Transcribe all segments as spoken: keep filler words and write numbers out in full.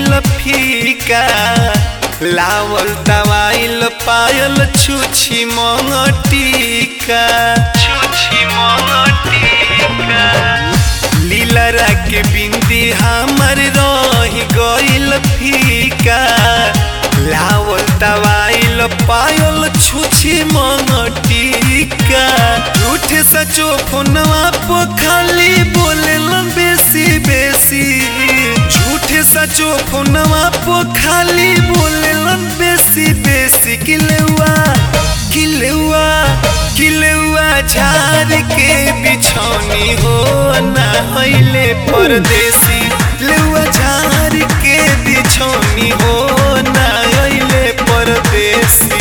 गइल फीका लावल दवाइल पायल छुछी मंगटिका छुछी मंगटिका लीलरा के बिंदी हमर रही गइल फीका लावल दवाइल पायल छुछी मंगटिका झूठे सचो फोनवा पो खाली बोलेलन बेसी बेसी झूठे सचो फोनवा पो खाली बोलेलन बेसी बेसी किलेवा किलेवा किलेवा झाड़ के बिछौनी हो ना हइले परदेसी लेवा झाड़ के बिछौनी हो ना हइले परदेसी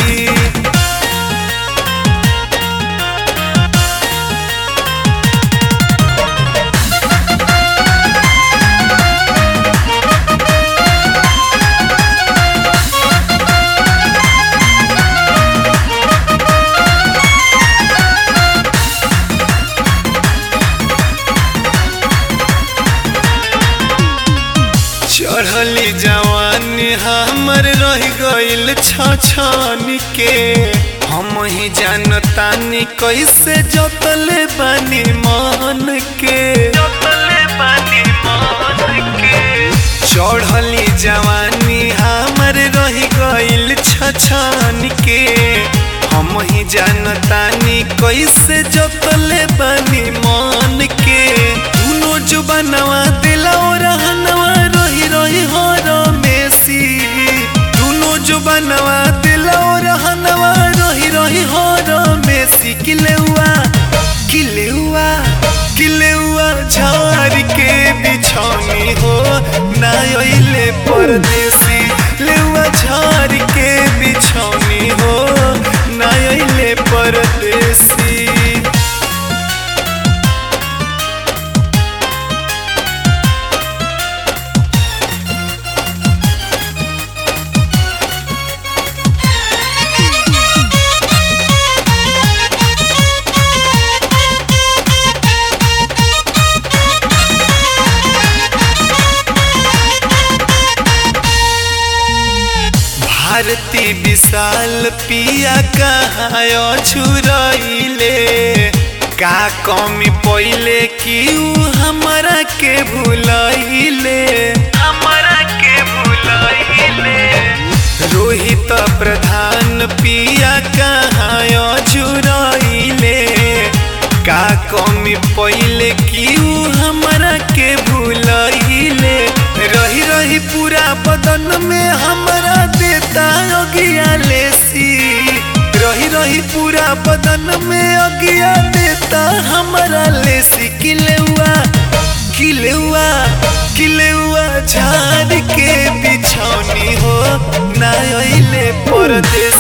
चढ़ली जवानी हमर रह गइल छछन के हम ही जानतानी कैसे जतले बानी मन के जतले बानी मन के चढ़ली जवानी हमर रह गइल छछन के हम ही जानतानी कैसे जतले बानी मन के दुनो जुबानवा दिला रहनवा रही रही हो रमेसी दुनो जुबानवा दिला रहनवा रही रही हो रमेसी किलेवा किलेवा किलेवा झाड़ के बिछौनी हो ना अइले परदेसी लेवा झाड़ के बिछौनी हो ना अइले परदेसी भारती विशाल पिया कहाँ छुरइले का कमी पइले कि उ हमरा के भूलइले हमरा के भूलइले रोहित प्रधान पिया कहाँ छुरइले का कमी पइले कि उ हमरा के भूलइले रही रही पूरा बदन में हमरा देता अगिया लेसी रही रही पूरा बदन में अगिया देता हमरा लेसी किलेवा किलेवा किलेवा झाड़ के बिछौनी हो ना अइले परदेसी।